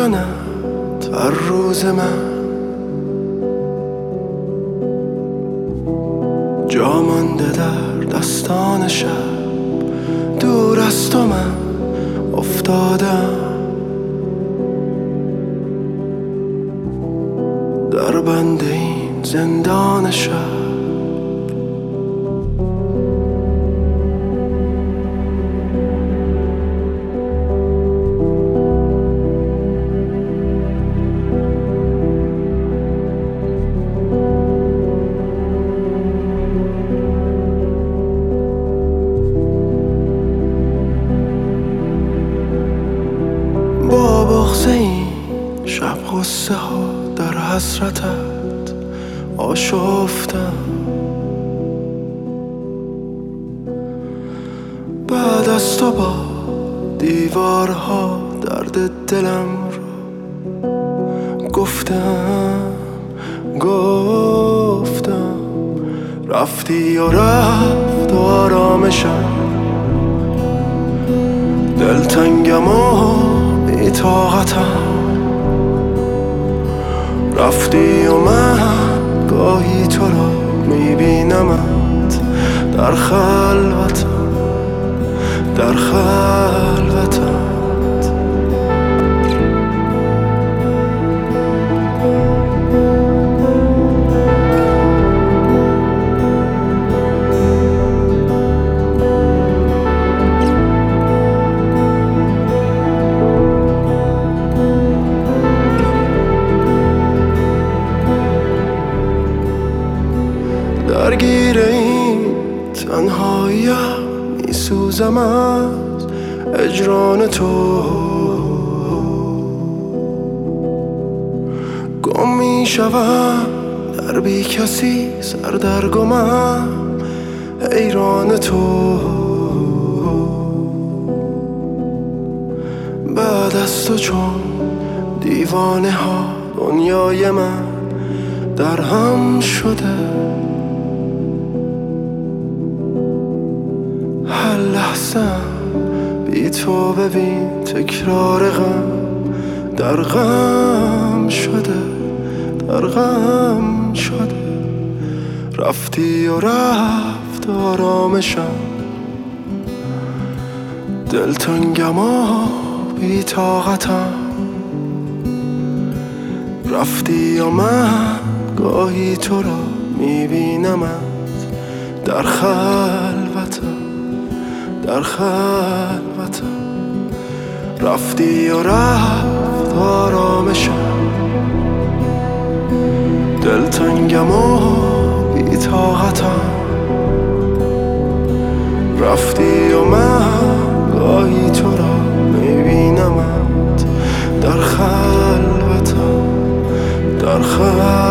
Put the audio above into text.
دیدنت هر روز من جا مانده در دستان شب، دور از تو من افتادم در بند این زندان شب. با بغض این شب غصه ها در حسرتت آشفتم، بعد از تو با دیوارها درد دلم رو گفتم رفتی و رفت آرامشم، دلتنگم و بی طاقتم، رفتی و من گاهی تو را میبینمت در خلوتم، در خلوتم. درگیر این تنهاییم میسوزم از هجران تو، گم میشوم در بی کسی سردرگمم حیران تو، بعد از تو چون دیوانه ها دنیای من در هم شده، هر لحظه بی تو ببین تکرار غم در غم شده، در غم شده. رفتی و رفت آرامشم، دلتنگم و بی طاقتم، رفتی و من گاهی تو را میبینمت در خلوتم، در خلوتم. رفتی و رفت آرامشم، دلتنگم و بی طاقتم، رفتی و من گاهی تو را میبینمت در خلوتم، در خلوتم.